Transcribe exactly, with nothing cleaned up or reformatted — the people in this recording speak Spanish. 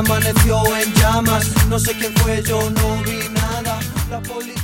amaneció en llamas. No sé quién fue, yo no vi nada. La policía